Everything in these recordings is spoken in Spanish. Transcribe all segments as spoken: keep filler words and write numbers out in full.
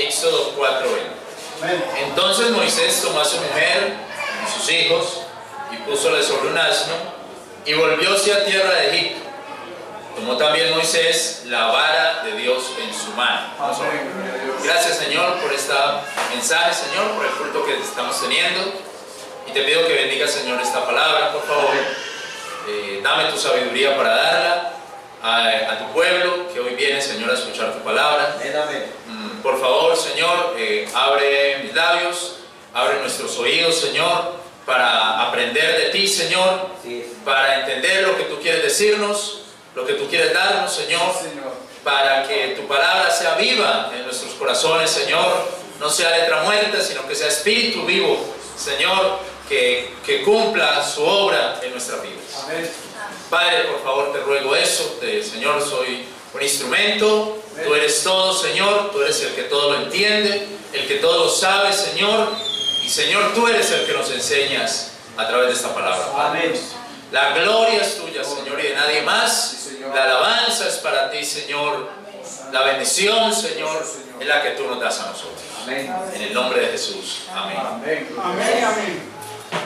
Éxodo cuatro veinte. Entonces Moisés tomó a su mujer y sus hijos y púsole sobre un asno y volvióse a tierra de Egipto. Tomó también Moisés la vara de Dios en su mano. Gracias, Señor, por este mensaje, Señor, por el culto que estamos teniendo. Y te pido que bendiga, Señor, esta palabra, por favor. Eh, dame tu sabiduría para darla a, a tu pueblo que hoy viene, Señor, a escuchar tu palabra. Mm, por favor, Señor, eh, abre mis labios, abre nuestros oídos, Señor, para aprender de ti, Señor, para entender lo que tú quieres decirnos, lo que tú quieres darnos, Señor, para que tu palabra sea viva en nuestros corazones, Señor, no sea letra muerta, sino que sea espíritu vivo, Señor, que, que cumpla su obra en nuestras vidas. Amén. Padre, por favor, te ruego eso, te, Señor, soy un instrumento, Amén. Tú eres todo, Señor, tú eres el que todo lo entiende, el que todo lo sabe, Señor, y Señor, tú eres el que nos enseñas a través de esta palabra. Amén. La gloria es tuya, Señor, y de nadie más. La alabanza es para ti, Señor. La bendición, Señor, es la que tú nos das a nosotros. Amén. En el nombre de Jesús. Amén. Amén. Amén. Amén.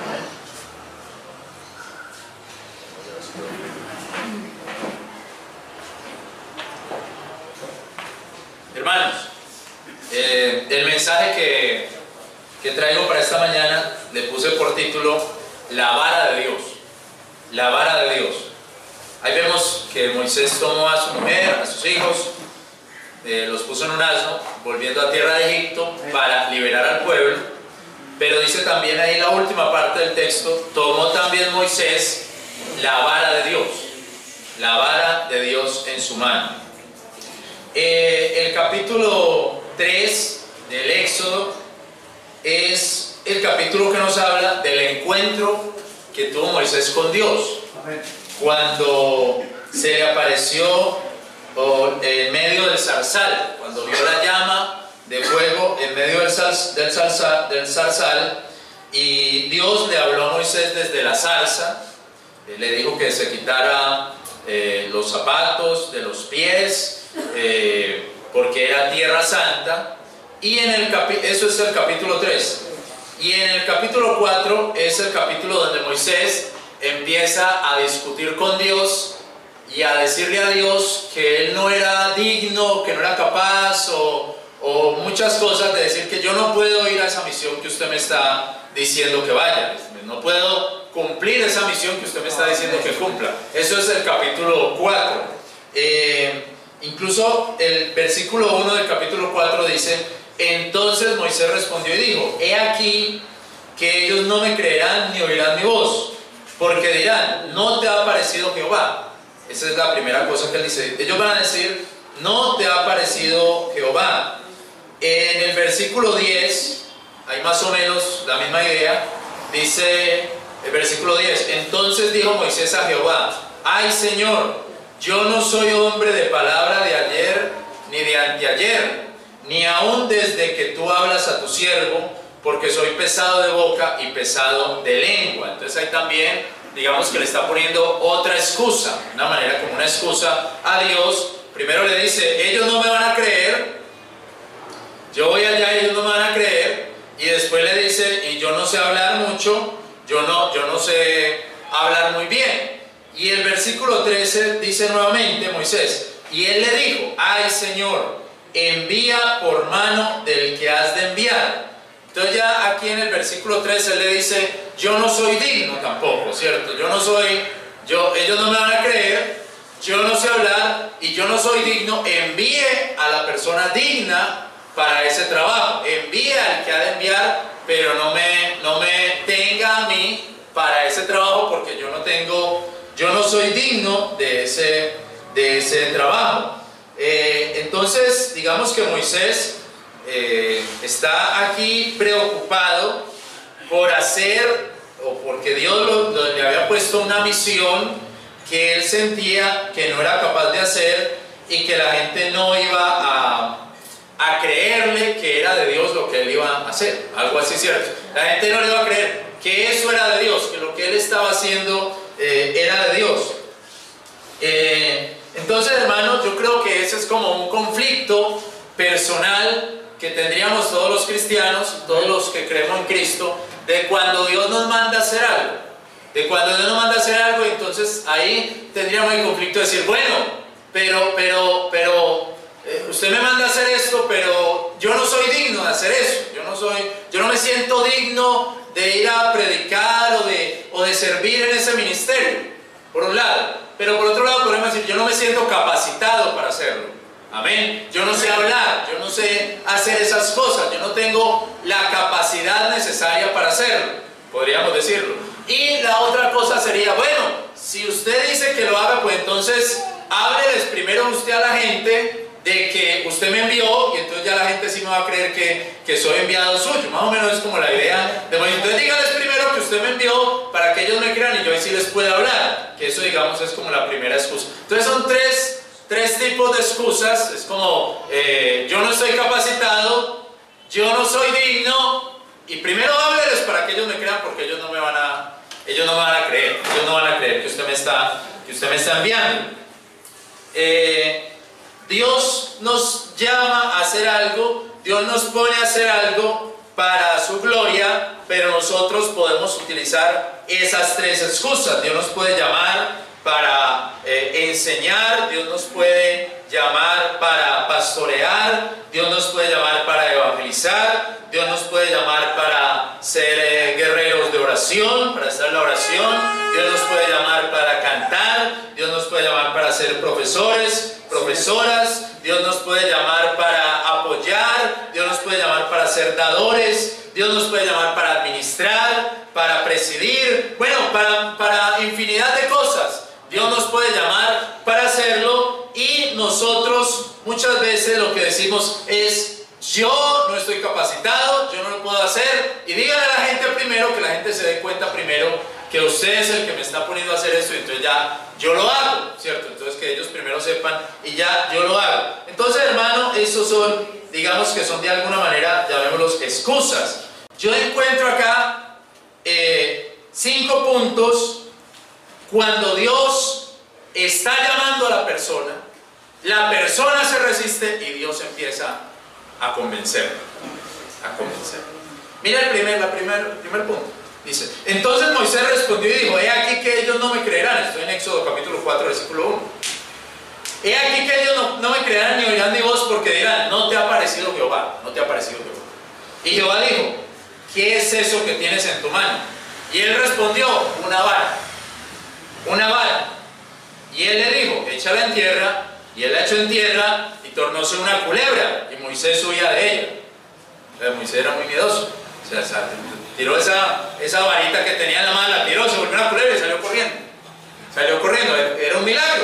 Hermanos, eh, el mensaje que, que traigo para esta mañana le puse por título La vara de Dios. La vara de Dios. Ahí vemos que Moisés tomó a su mujer, a sus hijos, eh, los puso en un asno, volviendo a tierra de Egipto para liberar al pueblo. Pero dice también ahí la última parte del texto, tomó también Moisés la vara de Dios, la vara de Dios en su mano. Eh, el capítulo tres del Éxodo es el capítulo que nos habla del encuentro que tuvo Moisés con Dios. Amén. Cuando se le apareció en medio del zarzal, cuando vio la llama de fuego en medio del, zarz, del, zarzal, del zarzal, y Dios le habló a Moisés desde la zarza, le dijo que se quitara eh, los zapatos de los pies, eh, porque era tierra santa, y en el capi eso es el capítulo tres. Y en el capítulo cuatro es el capítulo donde Moisés empieza a discutir con Dios y a decirle a Dios que él no era digno, que no era capaz, o, o muchas cosas, de decir que yo no puedo ir a esa misión que usted me está diciendo que vaya, no puedo cumplir esa misión que usted me está diciendo que cumpla. Eso es el capítulo cuatro. Eh, incluso el versículo uno del capítulo cuatro dice: entonces Moisés respondió y dijo, he aquí que ellos no me creerán ni oirán mi voz, porque dirán, no te ha aparecido Jehová. Esa es la primera cosa que él dice. Ellos van a decir, no te ha aparecido Jehová. En el versículo diez, hay más o menos la misma idea. Dice el versículo diez, entonces dijo Moisés a Jehová, ay Señor, yo no soy hombre de palabra de ayer ni de anteayer, ni aún desde que tú hablas a tu siervo, porque soy pesado de boca y pesado de lengua. Entonces ahí también, digamos que le está poniendo otra excusa, una manera como una excusa a Dios. Primero le dice, ellos no me van a creer, yo voy allá y ellos no me van a creer, y después le dice, y yo no sé hablar mucho, yo no, yo no sé hablar muy bien. Y el versículo trece dice nuevamente Moisés, y él le dijo, ay Señor, envía por mano del que has de enviar. Entonces ya aquí en el versículo trece le dice, yo no soy digno tampoco, ¿cierto? Yo no soy, yo, ellos no me van a creer, yo no sé hablar y yo no soy digno, envíe a la persona digna para ese trabajo, envíe al que ha de enviar, pero no me, no me tenga a mí para ese trabajo, porque yo no tengo, yo no soy digno de ese, de ese trabajo. Eh, entonces, digamos que Moisés eh, está aquí preocupado por hacer, o porque Dios lo, lo, le había puesto una misión que él sentía que no era capaz de hacer y que la gente no iba a, a creerle que era de Dios lo que él iba a hacer, algo así, ¿cierto? La gente no le iba a creer que eso era de Dios, que lo que él estaba haciendo eh, era de Dios. Eh, entonces, hermanos, yo creo que ese es como un conflicto personal que tendríamos todos los cristianos, todos los que creemos en Cristo, de cuando Dios nos manda a hacer algo. De cuando Dios nos manda a hacer algo, entonces ahí tendríamos el conflicto de decir, bueno, pero, pero, pero, eh, usted me manda a hacer esto, pero yo no soy digno de hacer eso. Yo no soy, yo no me siento digno de ir a predicar o de, o de servir en ese ministerio, por un lado. Pero por otro lado podemos decir, yo no me siento capacitado para hacerlo. Amén. Yo no sé hablar, yo no sé hacer esas cosas, yo no tengo la capacidad necesaria para hacerlo, podríamos decirlo. Y la otra cosa sería, bueno, si usted dice que lo haga, pues entonces hábleles primero usted a la gente de que usted me envió, y entonces ya la gente sí me va a creer que, que soy enviado suyo. Más o menos es como la idea de, bueno, entonces dígales primero que usted me envió para que ellos me crean y yo ahí sí les pueda hablar, que eso, digamos, es como la primera excusa. Entonces son tres, tres tipos de excusas. Es como, eh, yo no estoy capacitado, yo no soy digno, y primero hábleles para que ellos me crean, porque ellos no me van a, ellos no me van a creer, ellos no van a creer que usted me está, que usted me está enviando. Eh, Dios nos llama a hacer algo, Dios nos pone a hacer algo para su gloria, pero nosotros podemos utilizar esas tres excusas. Dios nos puede llamar para eh, enseñar, Dios nos puede llamar para pastorear, Dios nos puede llamar para evangelizar, Dios nos puede llamar para ser eh, guerreros de oración, para estar en la oración, Dios nos puede llamar para cantar, Dios nos puede llamar para ser profesores, profesoras, Dios nos puede llamar para apoyar, Dios nos puede llamar para ser dadores, Dios nos puede llamar para administrar, para presidir, bueno, para, para infinidad de cosas. Dios nos puede llamar para hacerlo, y nosotros muchas veces lo que decimos es, yo no estoy capacitado, yo no lo puedo hacer, y díganle a la gente primero, que la gente se dé cuenta primero que usted es el que me está poniendo a hacer esto, y entonces ya yo lo hago, ¿cierto? Entonces que ellos primero sepan y ya yo lo hago. Entonces, hermano, esos son, digamos que son de alguna manera, llamémoslos excusas. Yo encuentro acá eh, cinco puntos cuando Dios está llamando a la persona, la persona se resiste y Dios empieza a convencer, a convencer. Mira el primer, la primer, el primer punto. Dice, entonces Moisés respondió y dijo, he aquí que ellos no me creerán. Estoy en Éxodo capítulo cuatro, versículo uno. He aquí que ellos no, no me creerán ni oirán mi voz, porque dirán, no te ha parecido Jehová, no te ha parecido Jehová. Y Jehová dijo, ¿qué es eso que tienes en tu mano? Y él respondió, una vara, una vara. Y él le dijo, échala en tierra. Y él la echó en tierra y tornóse una culebra, y Moisés huía de ella. O sea, Moisés era muy miedoso. O sea, tiró esa, esa varita que tenía en la mano, la tiró, se volvió una culebra y salió corriendo. Salió corriendo, era un milagro.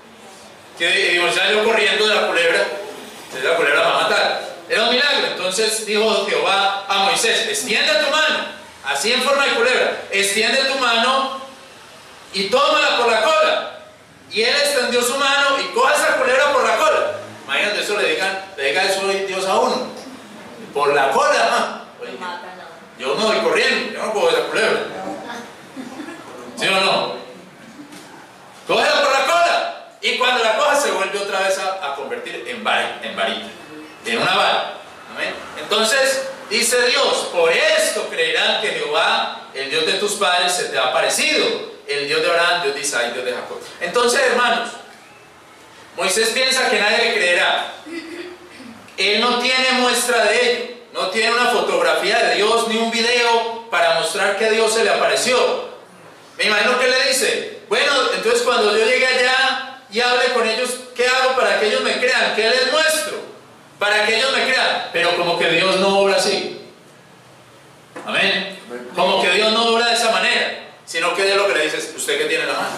Que Moisés salió corriendo de la culebra, entonces la culebra va a matar. Era un milagro. Entonces dijo Jehová a Moisés, extiende tu mano, así en forma de culebra, extiende tu mano y tómala por la cola. Y él extendió su mano y coge esa culebra por la cola. Imagínate, eso le digan, le diga eso Dios a uno. Por la cola, ¿no? Oye, yo no voy corriendo, yo no puedo ver la culebra. ¿Sí o no? Cógela por la cola. Y cuando la coja se vuelve otra vez a, a convertir en varita, en varita, en una vara. ¿Amén? Entonces dice Dios, por esto creerán que Jehová, el Dios de tus padres, se te ha aparecido, el Dios de Abraham, Dios de Isaac, Dios de Jacob. Entonces, hermanos, Moisés piensa que nadie le creerá. Él no tiene muestra de ello, no tiene una fotografía de Dios ni un video para mostrar que Dios se le apareció. Me imagino que le dice, bueno, entonces cuando yo llegue allá y hable con ellos, ¿qué hago para que ellos me crean? ¿Qué les muestro? Para que ellos me crean. Pero como que Dios no obra así. Amén. Como que Dios no obra de esa manera, sino que Dios lo que le dice es, ¿usted qué tiene en la mano?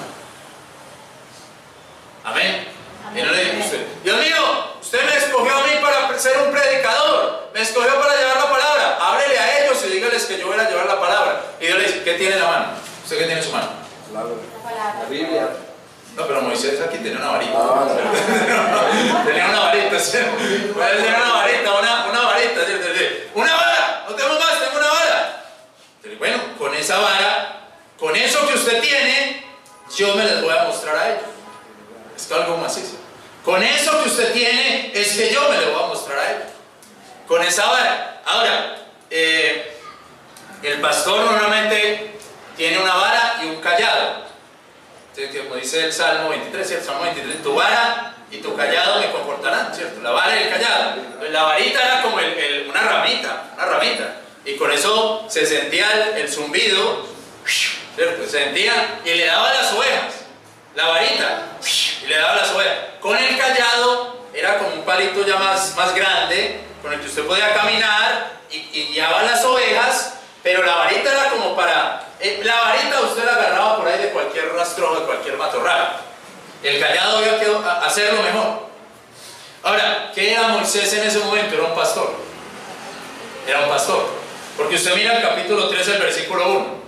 Amén. Y no le dice usted, Dios mío, usted me escogió a mí para ser un predicador, me escogió para llevar la palabra, háblele a ellos y dígales que yo voy a llevar la palabra. Y Dios le dice, ¿qué tiene en la mano? ¿Usted qué tiene en su mano? La Biblia. No, pero Moisés aquí tenía una varita. Ah, no. Tenía una varita, ¿sí? Puede ser una varita, una, una varita, ¿sí? Una vara, no tengo más, tengo una vara. Entonces, bueno, con esa vara, con eso que usted tiene, yo me les voy a mostrar a ellos. Es que algo macizo. Con eso que usted tiene, es que yo me le voy a mostrar a ellos. con esa vara. Ahora, eh, el pastor normalmente tiene una vara y un callado. Entonces, como dice el Salmo veintitrés, ¿cierto? Salmo veintitrés, tu vara y tu callado me confortarán, ¿cierto? La vara y el callado. Entonces, la varita era como el, el, una ramita, una ramita. Y con eso se sentía el, el zumbido, ¿cierto? Se sentía y le daba las ovejas. La varita, y le daba las ovejas. Con el callado era como un palito ya más, más grande, con el que usted podía caminar y, y guiaba las ovejas, pero la varita era como para... Eh, la varita usted la agarraba por ahí de cualquier rastrojo, de cualquier matorral. El callado había que hacerlo mejor. Ahora, ¿qué era Moisés en ese momento? Era un pastor. Era un pastor. Porque usted mira el capítulo tres, el versículo uno.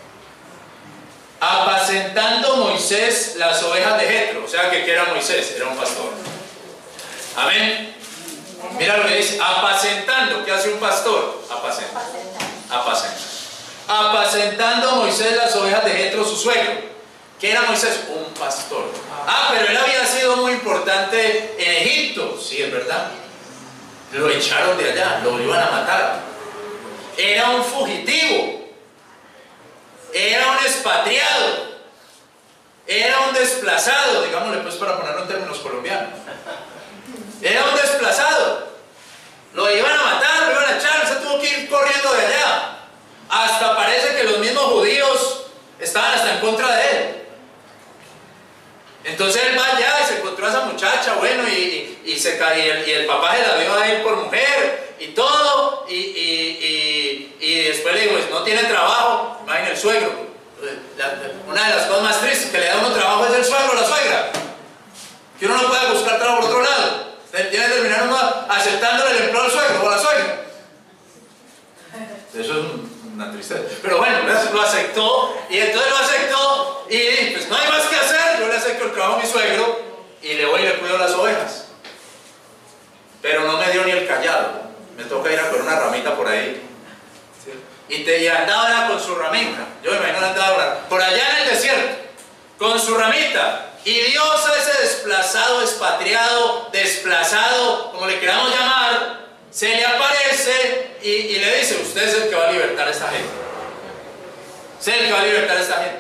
Apacentando Moisés las ovejas de Jetro. O sea, que ¿qué era Moisés? Era un pastor. Amén. Mira lo que dice, apacentando. ¿Qué hace un pastor? Apacenta. Apacenta. Apacentando Moisés las ovejas de Jetro, su suegro. ¿Qué era Moisés? Un pastor. Ah, pero él había sido muy importante en Egipto. Sí, es verdad. Lo echaron de allá, lo iban a matar. Era un fugitivo. Era un expatriado. Era un desplazado, digámosle pues para ponerlo en términos colombianos. Era un desplazado. Lo iban a matar, lo iban a echar, se tuvo que ir corriendo de allá. Hasta parece que los mismos judíos estaban hasta en contra de él. Entonces él va allá y se encontró a esa muchacha, bueno, y, y, y, se, y, el, y el papá se la dio a él por mujer y todo, y, y, y, y después le digo, pues, no tiene trabajo, imagina el suegro. La, una de las cosas más tristes que le da uno trabajo es el suegro o la suegra. Que uno no puede buscar trabajo por otro lado. Tiene que terminar uno aceptándole el empleo al suegro o a la suegra. Eso es una tristeza. Pero bueno, lo aceptó, y entonces lo aceptó, y pues no hay más que hacer, yo le acepto el trabajo a mi suegro, y le voy y le cuido las ovejas. Pero no me dio ni el callado, me toca ir a por una ramita por ahí. Y, te, y andaba con su ramita, yo me imagino andaba por allá en el desierto, con su ramita. Y Dios a ese desplazado, expatriado, desplazado, como le queramos llamar, se le aparece y, y le dice, usted es el que va a libertar a esta gente. Usted es el que va a libertar a esta gente.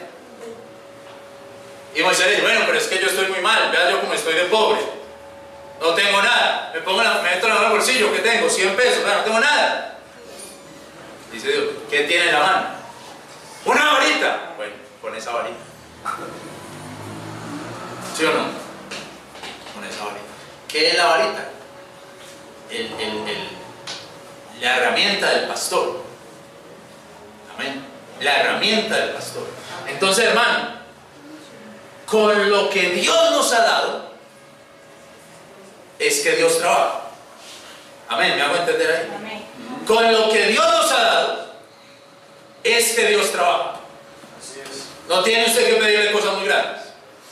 Y Moisés dice, bueno, pero es que yo estoy muy mal, vea yo como estoy de pobre. No tengo nada. Me pongo la, me meto la mano en el bolsillo, ¿qué tengo? cien pesos, vea, no tengo nada. Dice Dios, ¿qué tiene en la mano? Una varita. Bueno, con esa varita. ¿Sí o no? Con esa varita. ¿Qué es la varita? El, el, el, la herramienta del pastor. Amén. La herramienta del pastor. Entonces, hermano, con lo que Dios nos ha dado, es que Dios trabaja. Amén. ¿Me hago entender ahí? Amén. Con lo que Dios nos ha dado, es que Dios trabaja. Así es. No tiene usted que pedirle cosas muy grandes.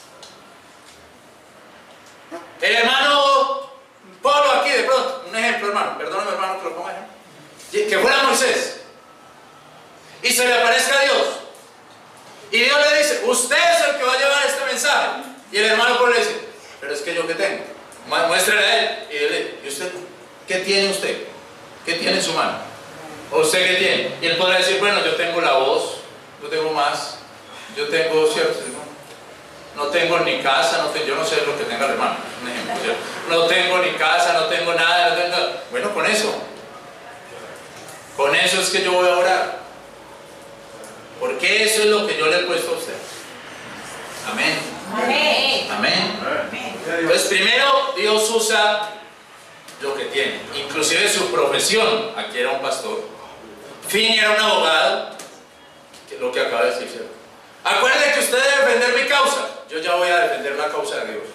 El hermano Pablo aquí de pronto, un ejemplo hermano, perdóname hermano que lo ponga ejemplo, que fuera Moisés y se le aparezca a Dios y Dios le dice, usted es el que va a llevar este mensaje, y el hermano Pablo le dice, pero es que yo qué tengo, muéstrele a él, y él le dice, ¿y usted qué tiene usted? ¿Qué tiene en su mano? ¿O usted qué tiene? Y él podrá decir, bueno, yo tengo la voz, yo tengo más, yo tengo cierto, no tengo ni casa, no tengo, yo no sé lo que tenga el hermano, un ejemplo, ¿cierto? No tengo ni casa, no tengo nada, no tengo nada. Bueno, con eso, con eso es que yo voy a orar, porque eso es lo que yo le he puesto a usted. Amén. Amén. Amén. Entonces, primero, Dios usa lo que tiene, inclusive su profesión. Aquí era un pastor, Fini era un abogado, que es lo que acaba de decir, ¿cierto? Acuérdense que usted debe defender mi causa. Yo ya voy a defender la causa de Dios.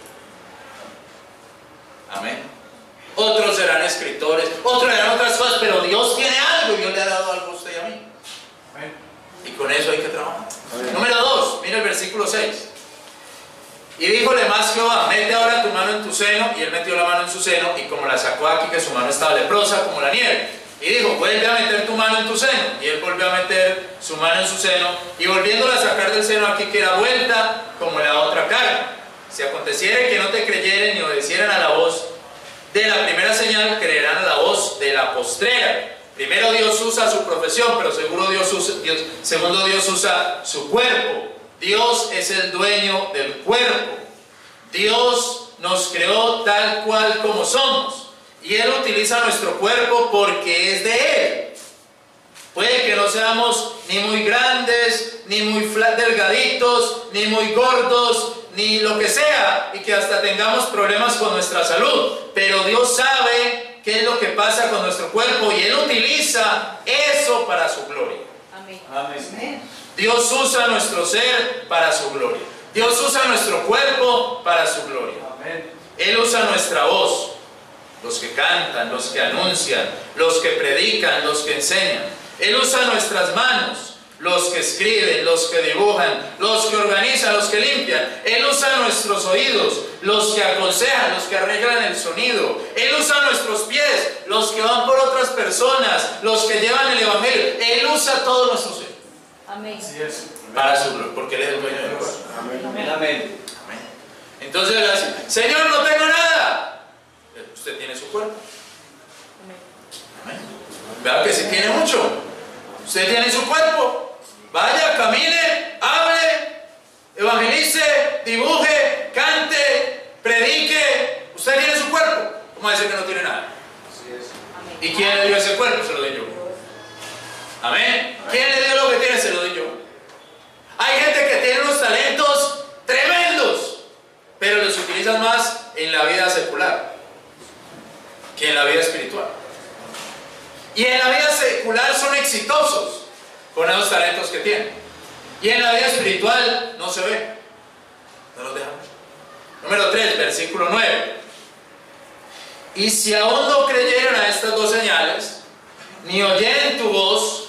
Amén. Otros serán escritores, otros harán otras cosas, pero Dios tiene algo y Dios le ha dado algo a usted y a mí. Amén. Y con eso hay que trabajar. Amén. Número dos, mira el versículo seis. Y díjole más Jehová, mete ahora tu mano en tu seno. Y él metió la mano en su seno, y como la sacó aquí, que su mano estaba leprosa como la nieve. Y dijo, vuelve a meter tu mano en tu seno. Y él volvió a meter su mano en su seno, y volviéndola a sacar del seno aquí, que era vuelta como la otra carne. Si aconteciere que no te creyeren ni obedecieran a la voz de la primera señal, creerán a la voz de la postrera. Primero Dios usa su profesión, pero seguro Dios usa, Dios, segundo Dios usa su cuerpo. Dios es el dueño del cuerpo. Dios nos creó tal cual como somos. Y Él utiliza nuestro cuerpo porque es de Él. Puede que no seamos ni muy grandes, ni muy delgaditos, ni muy gordos, ni lo que sea, y que hasta tengamos problemas con nuestra salud. Pero Dios sabe qué es lo que pasa con nuestro cuerpo y Él utiliza eso para su gloria. Amén. Amén. Dios usa nuestro ser para su gloria. Dios usa nuestro cuerpo para su gloria. Amén. Él usa nuestra voz, los que cantan, los que anuncian, los que predican, los que enseñan. Él usa nuestras manos, los que escriben, los que dibujan, los que organizan, los que limpian. Él usa nuestros oídos, los que aconsejan, los que arreglan el sonido. Él usa nuestros pies, los que van por otras personas, los que llevan el evangelio. Él usa todo nuestro ser. Amén. Para su gloria, porque Él es el dueño del cuerpo. Amén. Amén. Amén. Entonces Él dice: Señor, no tengo nada. Usted tiene su cuerpo. Amén. Vea que si tiene mucho. Usted tiene su cuerpo. Vaya, camine, hable, evangelice, dibuje, cante, predique. Usted tiene su cuerpo. ¿Cómo dice que no tiene nada? Así es. ¿Y quién le dio ese cuerpo? Se lo doy yo. Amén. ¿Quién le dio lo que tiene? Se lo doy yo. Hay gente que tiene unos talentos tremendos, pero los utilizan más en la vida secular que en la vida espiritual. Y en la vida secular son exitosos con esos talentos que tienen. Y en la vida espiritual no se ve. No los dejan. Número tres, versículo nueve. Y si aún no creyeron a estas dos señales, ni oyeren tu voz,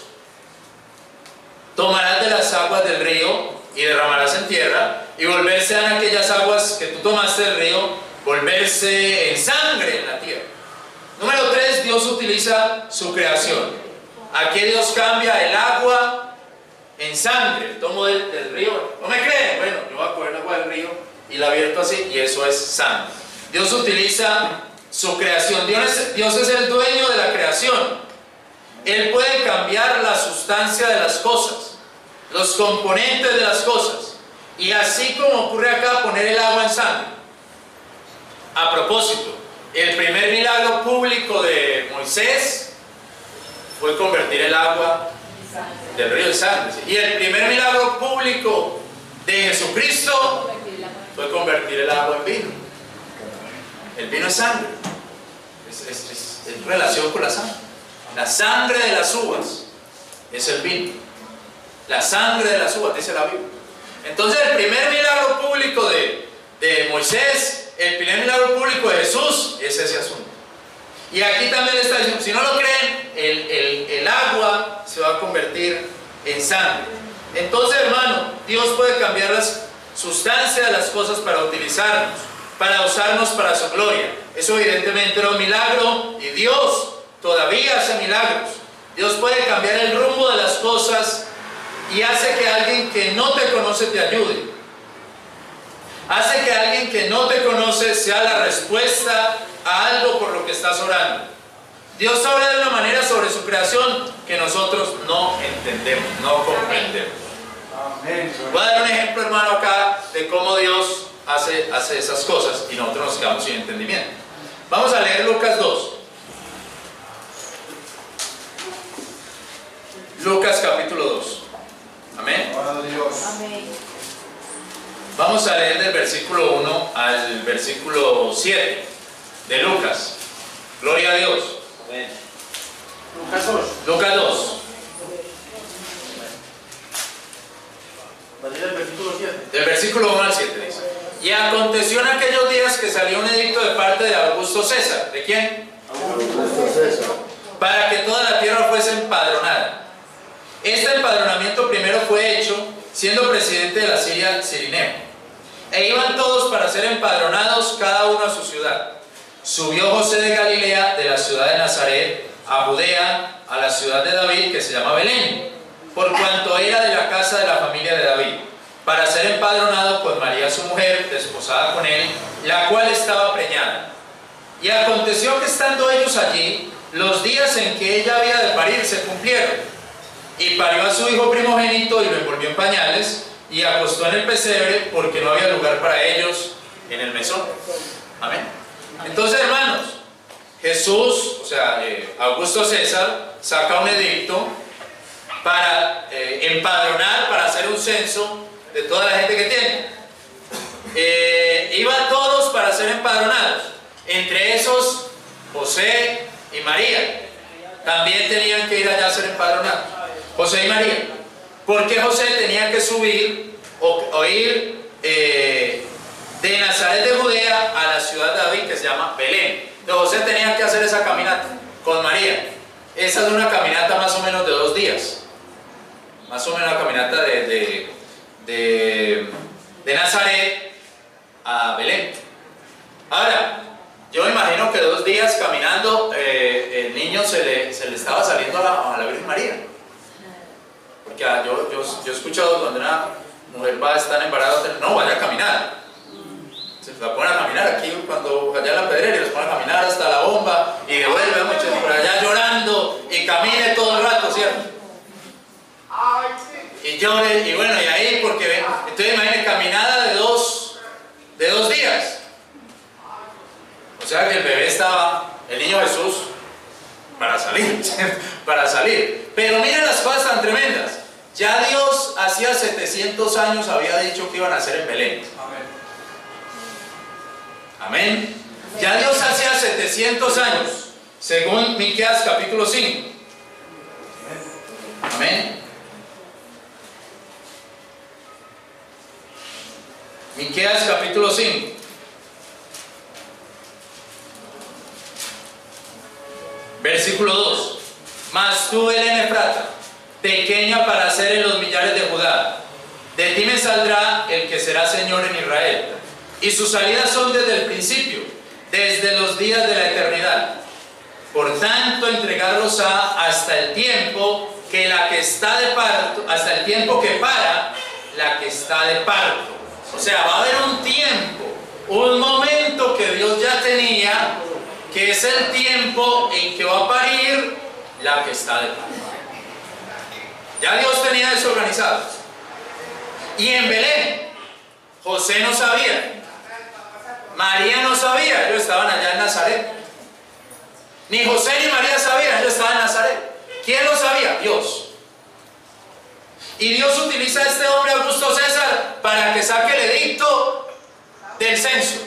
tomarás de las aguas del río y derramarás en tierra, y volverse a aquellas aguas que tú tomaste del río, volverse en sangre en la tierra. Número tres, Dios utiliza su creación. Aquí Dios cambia el agua en sangre. Tomo del, del río. ¿No me creen? Bueno, yo voy a coger el agua del río y la vierto así, y eso es sangre. Dios utiliza su creación. Dios es, Dios es el dueño de la creación. Él puede cambiar la sustancia de las cosas, los componentes de las cosas. Y así como ocurre acá, poner el agua en sangre. A propósito, el primer milagro público de Moisés fue convertir el agua del río en sangre. Y el primer milagro público de Jesucristo fue convertir el agua en vino. El vino es sangre. Es, es, es, es relación con la sangre. La sangre de las uvas es el vino. La sangre de las uvas, dice la Biblia. Entonces el primer milagro público de, de Moisés, el primer milagro público de Jesús es ese asunto. Y aquí también está diciendo, si no lo creen, el, el, el agua se va a convertir en sangre. Entonces, hermano, Dios puede cambiar las sustancias de las cosas para utilizarnos, para usarnos para su gloria. Eso evidentemente era un milagro, y Dios todavía hace milagros. Dios puede cambiar el rumbo de las cosas y hace que alguien que no te conoce te ayude. Hace que alguien que no te conoce sea la respuesta a algo por lo que estás orando. Dios obra de una manera sobre su creación que nosotros no entendemos, no comprendemos. Amén. Voy a dar un ejemplo, hermano, acá de cómo Dios hace, hace esas cosas y nosotros nos quedamos sin entendimiento. Vamos a leer Lucas dos. Lucas capítulo dos. Amén. Amén. Vamos a leer del versículo uno al versículo siete de Lucas. Gloria a Dios. Amén. Lucas dos. Lucas dos. Del versículo siete. Del versículo uno al siete dice: Y aconteció en aquellos días que salió un edicto de parte de Augusto César. ¿De quién? Augusto César. Para que toda la tierra fuese empadronada. Este empadronamiento primero fue hecho siendo presidente de la Siria Cirineo. E iban todos para ser empadronados, cada uno a su ciudad. Subió José de Galilea, de la ciudad de Nazaret, a Judea, a la ciudad de David, que se llama Belén, por cuanto era de la casa de la familia de David, para ser empadronado con María su mujer, desposada con él, la cual estaba preñada. Y aconteció que estando ellos allí, los días en que ella había de parir se cumplieron, y parió a su hijo primogénito y lo envolvió en pañales y acostó en el pesebre porque no había lugar para ellos en el mesón. Amén. Entonces, hermanos, Jesús, o sea, eh, Augusto César saca un edicto para eh, empadronar, para hacer un censo de toda la gente que tiene. Eh, iban todos para ser empadronados, entre esos José y María. También tenían que ir allá a ser empadronados, José y María. ¿Por qué José tenía que subir o, o ir eh, de Nazaret de Judea a la ciudad de David, que se llama Belén? Entonces José tenía que hacer esa caminata con María. Esa es una caminata más o menos de dos días, más o menos una caminata de, de, de, de Nazaret a Belén. Ahora, yo me imagino que dos días caminando, eh, el niño se le, se le estaba saliendo a la, a la Virgen María. Porque ah, yo, yo, yo he escuchado cuando una mujer va a estar embarazada, no, vaya a caminar. Se la ponen a caminar aquí cuando allá en la Pedrera y los ponen a caminar hasta la bomba y devuelve muchos por allá llorando y camine todo el rato, ¿cierto? Y llore, y bueno, y ahí porque, entonces imagínense, caminada de dos, de dos días. O sea que el bebé estaba, el niño Jesús, para salir, para salir. Pero miren las cosas tan tremendas. Ya Dios hacía setecientos años había dicho que iban a nacer en Belén. Amén. Ya Dios hacía setecientos años, según Miqueas capítulo cinco. Amén. Miqueas capítulo cinco. Versículo dos. Mas tú, Belén Efrata, pequeña para ser en los millares de Judá, de ti me saldrá el que será Señor en Israel, y sus salidas son desde el principio, desde los días de la eternidad. Por tanto, entregarlos ha hasta el tiempo que la que está de parto, hasta el tiempo que para la que está de parto. O sea, va a haber un tiempo, un momento que Dios ya tenía, que es el tiempo en que va a parir la que está de parto. Ya Dios tenía eso organizado. Y en Belén, José no sabía, María no sabía, ellos estaban allá en Nazaret. Ni José ni María sabían, ellos estaban en Nazaret. ¿Quién lo sabía? Dios. Y Dios utiliza a este hombre Augusto César para que saque el edicto del censo.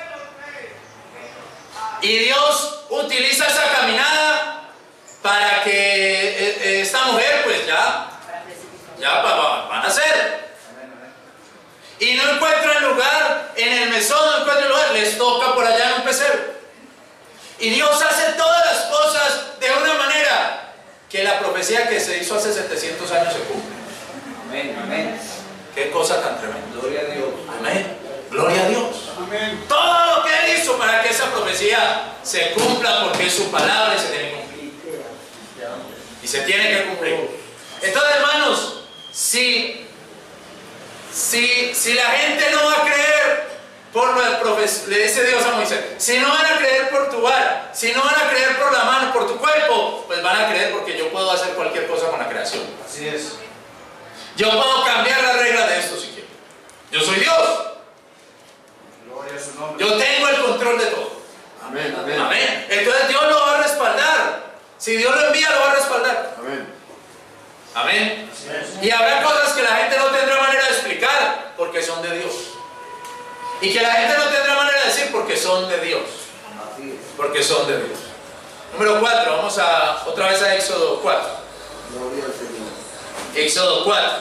Y Dios utiliza esa caminada para que esta mujer pues ya, ya va, va, van a nacer. Y no encuentran lugar en el mesón, no encuentran lugar, les toca por allá en un pesebre. Y Dios hace todas las cosas de una manera que la profecía que se hizo hace setecientos años se cumple. Amén, amén. Qué cosa tan tremenda. Gloria a Dios. Amén. Gloria a Dios. Amén. Todo lo que Él hizo para que esa profecía se cumpla, porque es su palabra y se tiene que cumplir. Y se tiene que cumplir. Entonces, hermanos, si, si, si la gente no va a creer por lo del profesor, le dice Dios a Moisés, si no van a creer por tu vara, si no van a creer por la mano, por tu cuerpo, pues van a creer porque yo puedo hacer cualquier cosa con la creación. Así es. Yo puedo cambiar la regla de esto si quiero. Yo soy Dios. Gloria a su nombre. Yo tengo el control de todo. Amén, amén. Amén. Entonces Dios lo va a respaldar. Si Dios lo envía, lo va a respaldar. Amén. Amén. Así es. Y habrá cosas que la gente no tendrá manera de explicar porque son de Dios. Y que la gente no tendrá manera de decir porque son de Dios. Así es. Porque son de Dios. Número cuatro. Vamos a otra vez a Éxodo cuatro. Gloria al Señor. Éxodo cuatro.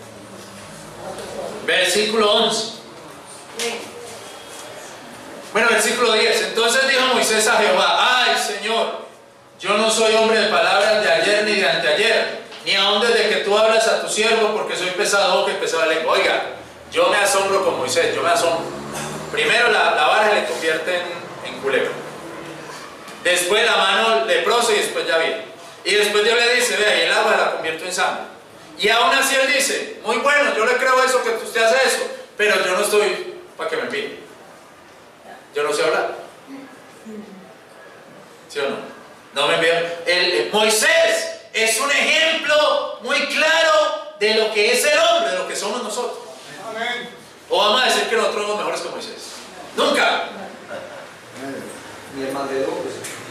Versículo once. Bueno, versículo diez. Entonces dijo Moisés a Jehová: ay, Señor, yo no soy hombre de palabras de ayer ni de anteayer, ni aun desde que tú hablas a tu siervo, porque soy pesado boca y pesada lengua. Oiga, yo me asombro con Moisés, yo me asombro. Primero la, la vara le convierte en, en culebra. Después la mano leprosa y después ya viene. Y después Dios le dice: vea, y el agua la convierto en sangre. Y aún así él dice: muy bueno, yo le creo eso, que usted hace eso, pero yo no estoy para que me envíe. Yo no sé hablar. ¿Sí o no? No me envió. El, el- Moisés es un ejemplo muy claro de lo que es el hombre, de lo que somos nosotros. Amén. O vamos a decir que nosotros somos mejores que Moisés. Nunca. Ni el mal de dos.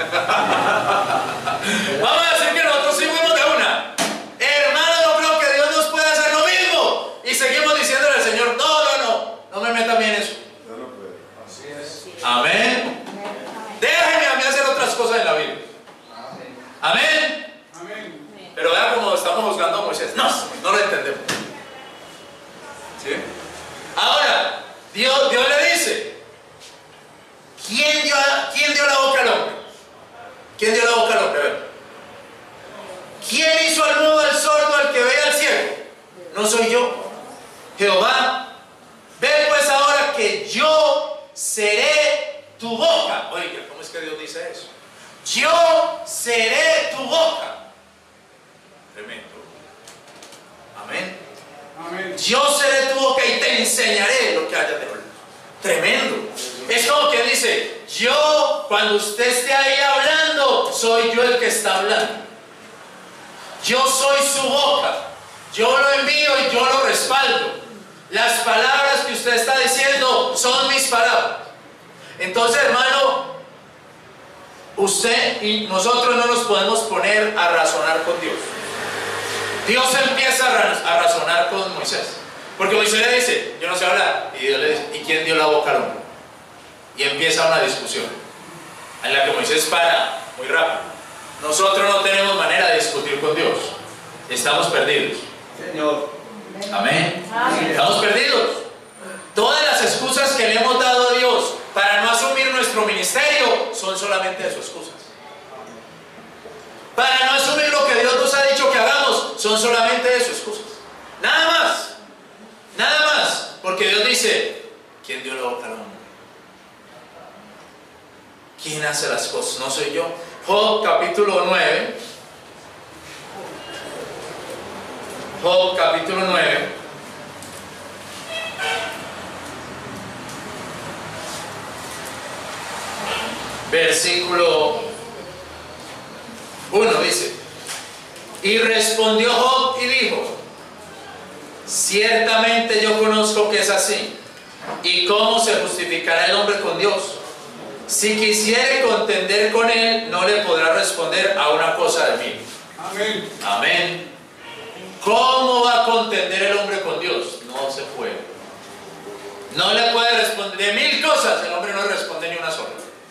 Vamos a decir que nosotros sí fuimos de una. Hermano, no creo que Dios nos pueda hacer lo mismo. Y seguimos diciéndole al Señor, no, no, no, no me meta a mí en eso. Yo no puedo. Así es. Amén. Déjeme a mí hacer otras cosas en la vida. Amén. Amén. Pero vea cómo estamos juzgando a Moisés. No, no lo entendemos. ¿Sí? Ahora, Dios, Dios le dice, ¿quién dio, a- ¿quién dio la boca al hombre? ¿Quién dio la boca al hombre? A ver. ¿Quién hizo al mudo, al sordo, al que ve, al ciego? No soy yo, Jehová. Ve pues ahora que yo seré tu boca. Oiga, ¿cómo es que Dios dice eso? Yo seré tu boca. Tremendo. Amén. Amén. Yo seré tu boca y te enseñaré lo que hayas de hablar. Tremendo. Es como que dice, yo cuando usted esté ahí hablando, soy yo el que está hablando. Yo soy su boca. Yo lo envío y yo lo respaldo. Las palabras que usted está diciendo son mis palabras. Entonces, hermano, usted y nosotros no nos podemos poner a razonar con Dios. Dios empieza a, ra a razonar con Moisés. Porque Moisés le dice, yo no sé hablar. Y Dios le dice, ¿y quién dio la boca al hombre? Y empieza una discusión en la que Moisés para muy rápido. Nosotros no tenemos manera de discutir con Dios. Estamos perdidos. Señor. Amén. Amén. Estamos perdidos. Todas las excusas que le hemos dado a Dios para no asumir nuestro ministerio son solamente de sus excusas. Para no asumir lo que Dios nos ha dicho que hagamos son solamente de sus excusas. Nada más. Nada más. Porque Dios dice, ¿quién dio la boca al hombre? ¿Quién hace las cosas? No soy yo. Job capítulo nueve. Job capítulo nueve. Versículo uno dice, y respondió Job y dijo, ciertamente yo conozco que es así, y cómo se justificará el hombre con Dios. Si quisiere contender con él, no le podrá responder a una cosa de mí. Amén. Amén. ¿Cómo va a contender el hombre con Dios? No se puede. No le puede responder. De mil cosas, el hombre no responde ni una sola.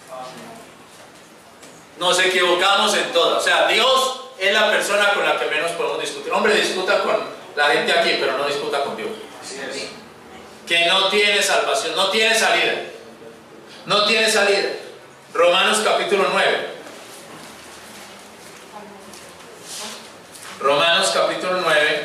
Nos equivocamos en todo. O sea, Dios es la persona con la que menos podemos discutir. Hombre, discuta con la gente aquí, pero no discuta con Dios. Así es. Que no tiene salvación, no tiene salida. No tiene salida. Romanos capítulo nueve. Romanos capítulo nueve,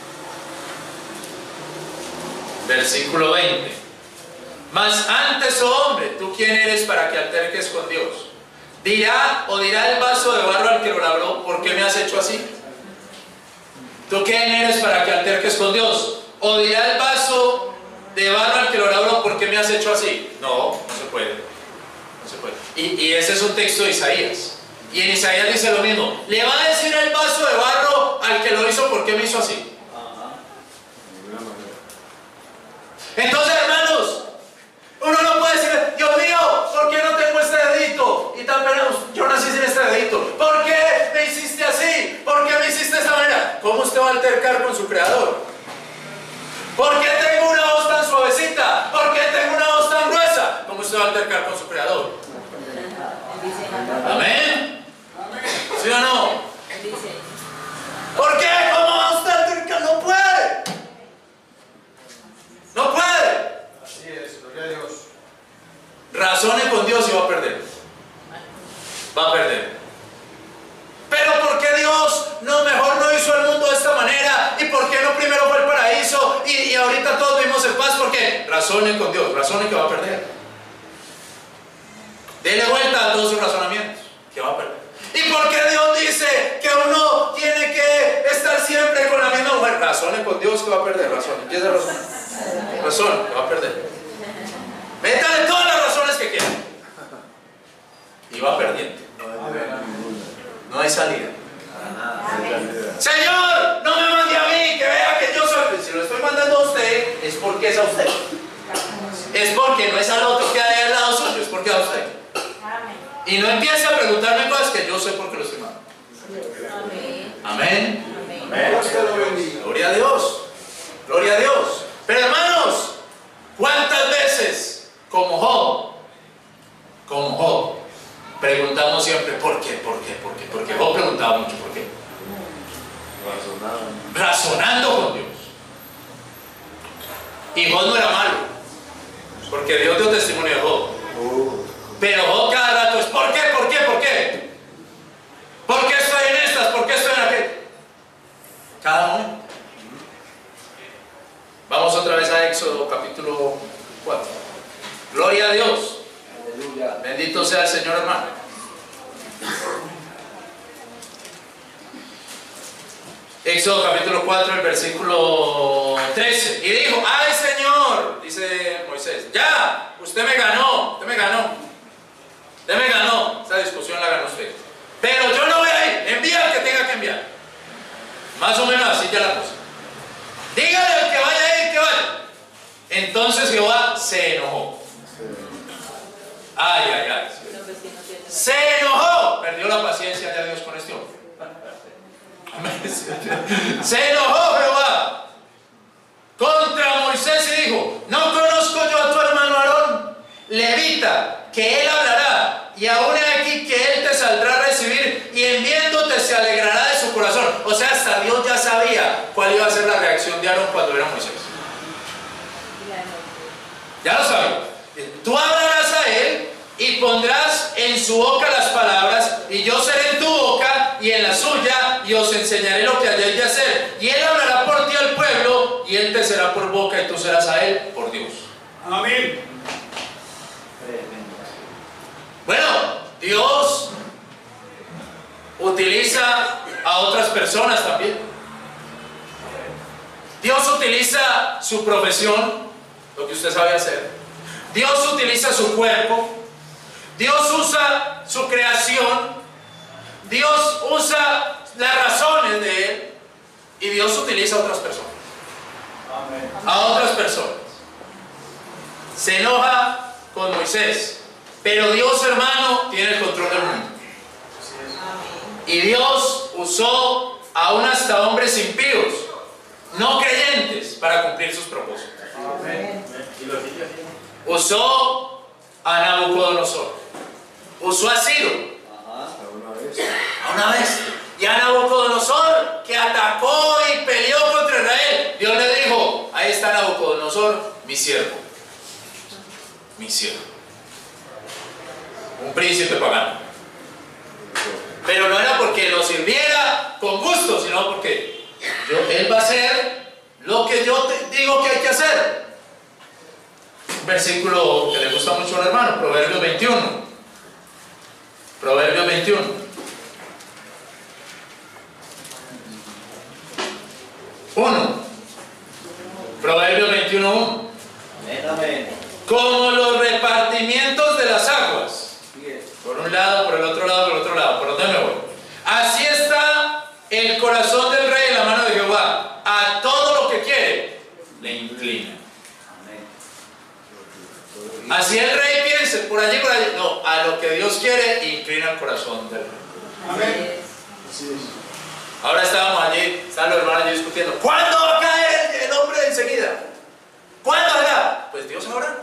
versículo veinte. Mas antes, oh hombre, ¿tú quién eres para que alterques con Dios? Dirá o dirá el vaso de barro al que lo labró, ¿por qué me has hecho así? ¿Tú quién eres para que alterques con Dios? O dirá el vaso de barro al que lo labró, ¿por qué me has hecho así? No, no se puede. No se puede. Y, y ese es un texto de Isaías. Y en Isaías dice lo mismo. Le va a decir el vaso de barro al que lo hizo, ¿por qué me hizo así? Entonces, hermanos, uno no puede decir, Dios mío, ¿por qué no tengo este dedito? Y también yo nací sin este dedito. ¿Por qué me hiciste así? ¿Por qué me hiciste de esa manera? ¿Cómo usted va a altercar con su creador? ¿Por qué tengo una voz tan suavecita? ¿Por qué tengo una voz tan gruesa? ¿Cómo usted va a altercar con su creador? Amén. ¿Sí o no? ¿Por qué? ¿Cómo va usted a altercar? No puede. No puede. Así es, gloria a Dios. Razone con Dios y va a perder. Va a perder. Pero ¿por qué Dios no mejor no hizo el mundo de esta manera? ¿Y por qué no primero fue el paraíso? Y, y ahorita todos vivimos en paz. ¿Por qué? Razone con Dios. Razone que va a perder. Dele vuelta a todos sus razonamientos. Que va a perder. ¿Y por qué Dios dice que uno tiene que estar siempre con la misma mujer? Razone con Dios que va a perder. Razone. Empieza a razonar. Razón, que va a perder. Métale todas las razones que quiera. Y va perdiendo. Amén. hay salida. Amén. Señor, no me mande a mí, que vea que yo soy. Si lo estoy mandando a usted, es porque es a usted. Es porque no es al otro que hay al lado suyo, es porque es a usted. Amén. Y no empiece a preguntarme cosas que yo sé por qué lo estoy mandando. Amén. Amén. Amén. Dios te lo bendiga. Gloria a Dios. Gloria a Dios. Pero hermanos, ¿cuántas veces como Job, como Job, preguntamos siempre por qué, por qué, por qué? Porque Job preguntaba mucho por qué. Razonando con Dios. Y Job no era malo, porque Dios dio testimonio de Job. Pero Job cada rato es ¿por qué, por qué, por qué? ¿Por qué estoy en estas? ¿Por qué estoy en aquel? Cada momento. Vamos otra vez a Éxodo capítulo cuatro. Gloria a Dios. Aleluya. Bendito sea el Señor, hermano. Éxodo capítulo cuatro, el versículo trece. Y dijo, ay Señor, dice Moisés, ya, usted me ganó, usted me ganó. Usted me ganó. Esa discusión la ganó usted. Pero yo no voy a ir. Envía al que tenga que enviar. Más o menos así ya la cosa. Dígale al que vaya a ir que vaya. Entonces Jehová se enojó. Ay, ay, ay. Se enojó. Perdió la paciencia ya Dios con este hombre. Se enojó Jehová contra Moisés y dijo, ¿no conozco yo a tu hermano Aarón, levita, que él hablará, y aún he aquí que él te saldrá a recibir, y en viéndote se alegrará de su corazón? O sea, hasta Dios ya sabía cuál iba a ser la reacción de Aarón cuando era Moisés. Ya lo sabía. Tú hablarás a él y pondrás en su boca las palabras, y yo seré en tu boca y en la suya, y os enseñaré lo que hayáis de hacer. Y él hablará por ti al pueblo, y él te será por boca, y tú serás a él por Dios. Amén. Bueno, Dios utiliza a otras personas también. Dios utiliza su profesión, lo que usted sabe hacer. Dios utiliza su cuerpo. Dios usa su creación. Dios usa las razones de Él. Y Dios utiliza a otras personas. Amén. A otras personas. Se enoja con Moisés. Pero Dios, hermano, tiene el control del mundo. Y Dios usó aún hasta hombres impíos, no creyentes, para cumplir sus propósitos. Amén. Usó a Nabucodonosor. Usó a Ciro. A una vez. Y a Nabucodonosor, que atacó y peleó contra Israel, Dios le dijo, ahí está Nabucodonosor, mi siervo. Mi siervo. Un príncipe pagano. Pero no era porque lo sirviera con gusto, sino porque yo, él va a hacer lo que yo te digo que hay que hacer. Un versículo que le gusta mucho al hermano, Proverbios veintiuno. Proverbios veintiuno. uno. Proverbios veintiuno, uno. Amén. Como los repartimientos de las aguas. Por un lado, por el otro lado, por el otro lado. ¿Por dónde me voy? Así está el corazón del rey en la mano de Jehová. A todo lo que quiere, le inclina. Así el rey piense, por allí, por allí. No, a lo que Dios quiere, inclina el corazón del rey. Amén. Ahora estábamos allí, estaban los hermanos allí discutiendo. ¿Cuándo va a caer el hombre enseguida? ¿Cuándo hará? Pues Dios sabrá.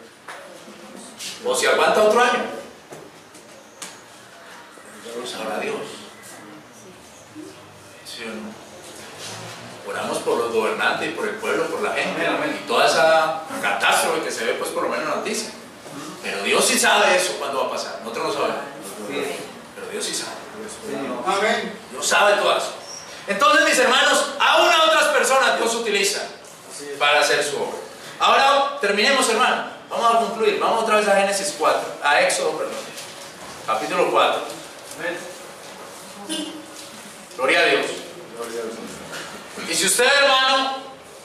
O si aguanta otro año. Lo sabrá Dios. ¿Sí o no? Oramos por los gobernantes y por el pueblo, por la gente, amén, y toda esa catástrofe que se ve, pues por lo menos en la noticia. Pero Dios sí sabe eso, cuándo va a pasar. Nosotros no sabemos. Pero Dios sí sabe. Amén. Dios sabe todo eso. Entonces, mis hermanos, aún a otras personas Dios utiliza para hacer su obra. Ahora terminemos, hermano. Vamos a concluir. Vamos otra vez a Génesis cuatro, a Éxodo, perdón, capítulo cuatro. Gloria a Dios. Y si usted, hermano,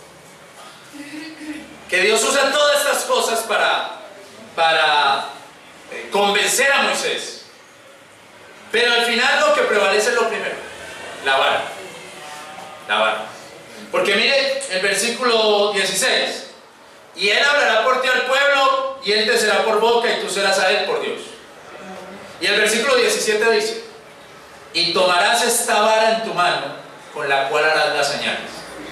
que Dios usa todas estas cosas para, para eh, convencer a Moisés, Pero al final lo que prevalece es lo primero, la vara. La vara. Porque mire el versículo dieciséis. Y él hablará por ti al pueblo, y él te será por boca, y tú serás a él por Dios. Y el versículo diecisiete dice: y tomarás esta vara en tu mano, con la cual harás las señales.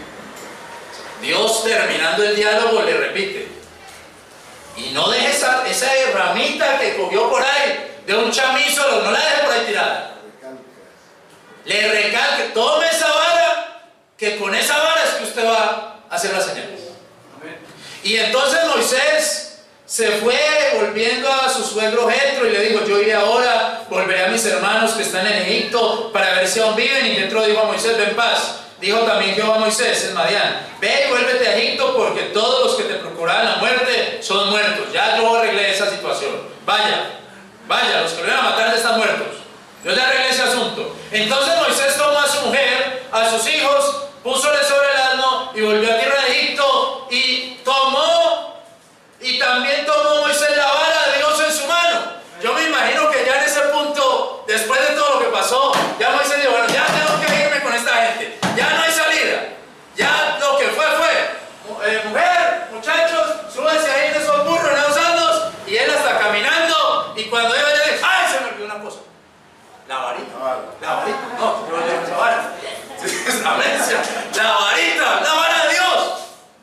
Dios, terminando el diálogo, le repite: y no dejes esa, esa herramita que cogió por ahí, de un chamizo, no la dejes por ahí tirada. Le recalque: tome esa vara, que con esa vara es que usted va a hacer las señales. Y entonces Moisés se fue volviendo a su suegro Jetro y le dijo: yo iré ahora, volveré a mis hermanos que están en Egipto para ver si aún viven. Y Jetro dijo a Moisés: ven paz. Dijo también Jehová a Moisés en Madián: ve y vuélvete a Egipto, porque todos los que te procuraban la muerte son muertos. Ya yo arreglé esa situación. Vaya, vaya, los que lo iban a matar ya están muertos. Yo ya arreglé ese asunto. Entonces Moisés tomó a su mujer, a sus hijos, púsole sobre el asno y volvió a tierra de Egipto, y tomó, y también tomó Moisés la vara de Dios en su mano. Yo me imagino que ya en ese punto, después de todo lo que pasó, ya Moisés dijo: bueno, ya tengo que irme con esta gente, ya no hay salida, ya lo que fue fue. Eh, mujer, muchachos, súbanse ahí en esos burros, en esos asnos. Y él hasta caminando, y cuando iba ya dijo: ¡ay, se me olvidó una cosa! La varita, la varita, no, yo no la vara. La varita, la vara de Dios.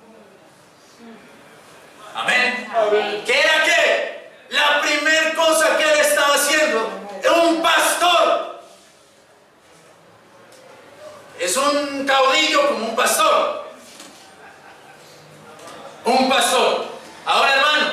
Amén. Amén. ¿Qué era qué? La primera cosa que él estaba haciendo. Un pastor es un caudillo como un pastor. Un pastor. Ahora, hermanos,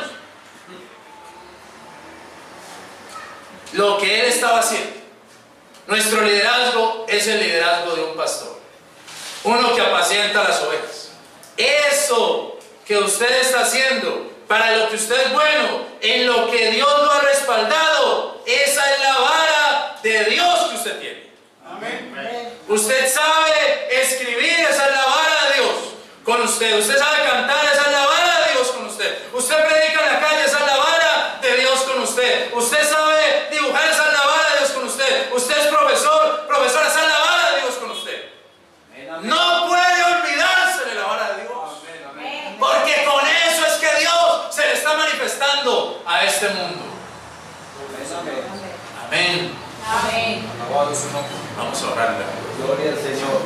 lo que él estaba haciendo, nuestro liderazgo es el liderazgo de un pastor, uno que apacienta las ovejas. Eso que usted está haciendo, para lo que usted es bueno, en lo que Dios lo ha respaldado, esa es la vara de Dios que usted tiene. Amén. Usted sabe escribir, esa es la vara de Dios con usted. Usted sabe cantar, esa es la vara de Dios con usted. Usted predica en la calle, esa es la vara de Dios con usted. Usted sabe dibujar, esa es la vara de Dios con usted. Usted es profesor, profesora, esa es la vara de Dios con usted. No puede olvidarse de la vara de Dios, porque con eso es que Dios se le está manifestando a este mundo. Amén. Amén. Vamos a orar. Gloria al Señor.